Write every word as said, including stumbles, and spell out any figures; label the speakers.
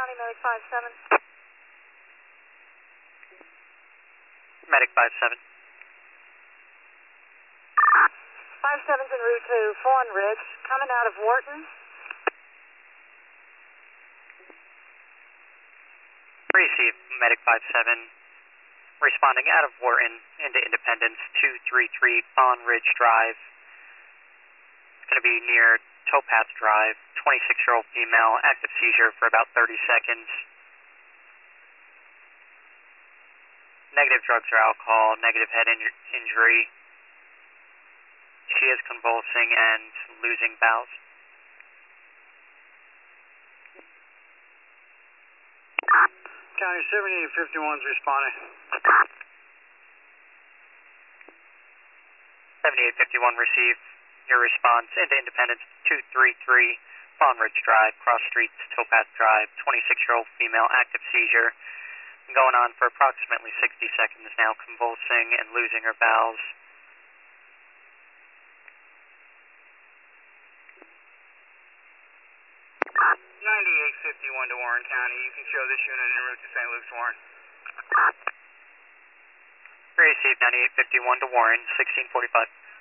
Speaker 1: County, Medic five seven.
Speaker 2: Medic five seven.
Speaker 1: five seven's en route to Fawn Ridge, coming out of Wharton.
Speaker 2: Receive, Medic five seven. Responding out of Wharton into Independence two three three Fawn Ridge Drive. It's going to be near Towpath Drive, twenty-six-year-old female, active seizure for about thirty seconds. Negative drugs or alcohol, negative head inj- injury. She is convulsing and losing bowels.
Speaker 3: County seventy-eight fifty-one's responding.
Speaker 2: seventy-eight fifty-one received your response into Independence two three three Fawn Ridge Drive, cross streets, Towpath Drive, twenty-six-year-old female, active seizure. Going on for approximately sixty seconds now, convulsing and losing her bowels.
Speaker 3: ninety-eight fifty-one to Warren County. You can show this unit en route to Saint Luke's, Warren.
Speaker 2: Received ninety-eight fifty-one to Warren, sixteen forty-five.